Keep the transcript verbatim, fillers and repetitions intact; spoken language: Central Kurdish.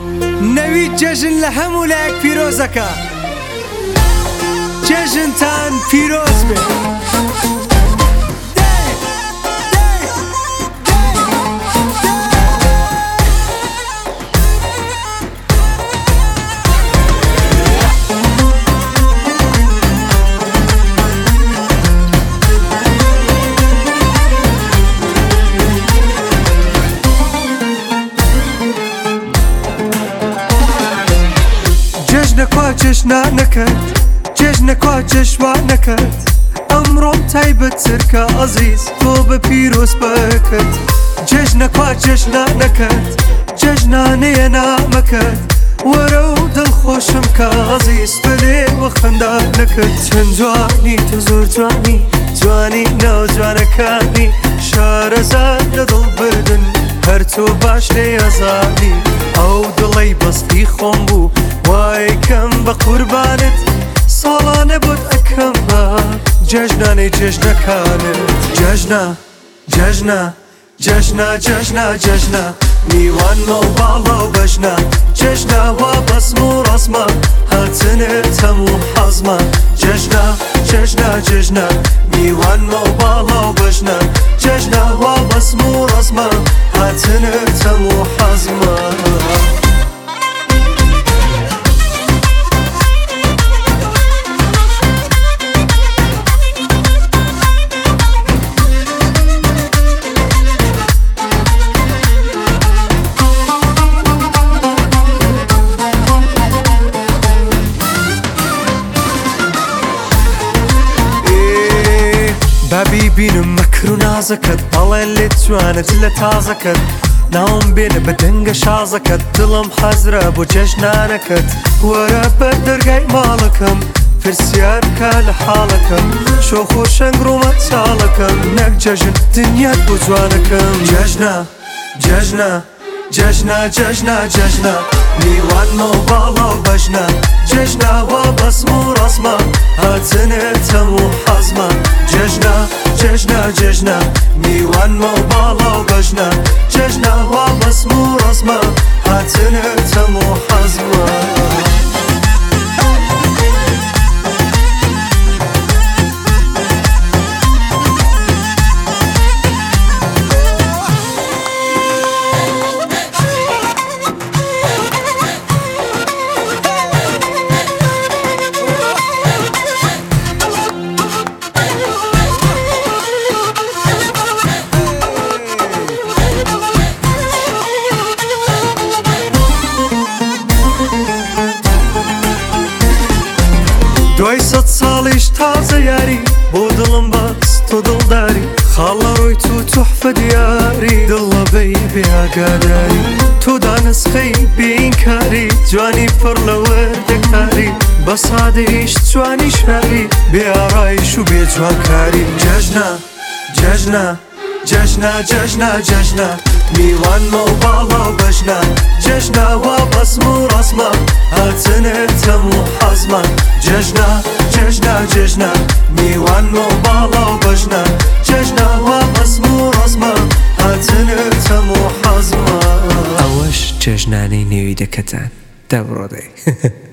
نەوی جەژن لە هەموو لایەک پیرۆزەکە جەژنتان پیرۆز بێ. جەژنەکوا جەژنانەکەت جێژنەکوا جەژوانەکەت ئەمڕۆم تایبەتترکە ئەزیز تۆ بە پیرۆز بەکەت. جێژنەکوا جەژنانەکەت جەژنانەیە نامەکەت وەرە و دڵخۆشم کە ئەزیز بەلێوە خەندانەکەت. چەند جوانی تۆ زۆر جوانی جوانی ناو جوانەکانی شارەزاد لە دڵ بردن هەر تۆ باش لێ ئەزانی. ئەو دڵەی بەستی خۆم بوو وای کەم بە قوربانت ساڵانە بۆت ئەکەم بە جەژنانەی جێژنەکانت. جەژنە جەژنە جەژنە جەژنە جەژنە میوانمە و باڵە و بەژنە جەژنە وا بەسم و ڕەسمە هاتنت هەموو حەزمە. جەژنە جەژنە جەژنە میوانمە و باڵە و بەژنە جەژنە وا بەسم و ڕەسمە هاتنت هەموو حەزمە. بابی بینم مەکر و نازەکەت بەڵێن لێت جوانت لە تازەکەت ناوم بێنە بە دەنگە شازەکەت دڵم حەزرە بۆ جەژنانەکەت. وەرە بەر دەرگای ماڵەکەم پرسیار بکە لە حاڵەکەم شۆخ و شەنگ ڕۆمە چاڵەکەم نەک جەژن دنیات بۆ جوانەکەم. جەژنە جەژنە جەژنە جەژنە جەژنە میوانمە و باڵە و بەژنە جەژنە وا بەسم و ڕەسمە هاتنت هەموو حەزمە. جەژنە جەژنە جەژنە میوانمە و باڵە و بەژنە جەژنە وا بەسم و ڕەسمە هاتنت هەموو حەزمە. دوای سەد ساڵیش تازە یاری بۆ دڵم بەس تۆ دڵداری خاڵە ڕۆی تو توحفە دیاری دڵە بەی بێئاگاداری تۆ دانسخەی بێئینکاری جوانی پڕ لە وەردەکاری بە سادەیش جوانی شاری بێئارایش و بێجوانکاری. جەژنە جەژنە جەژنە جەژنە جەژنە میوانمە و باڵە و بەژنە جەژنە وا بەسم و ڕەسمە هاتنت هەموو حەزمە. جەژنە جەژنە جەژنە میوانمە و باڵە و بەژنە جەژنە وا بەسم و ڕەسمە هاتنت هەموو حەزمە. ئەوەش جەژنانەی نێوی دەکەتان دەبڕۆدەی.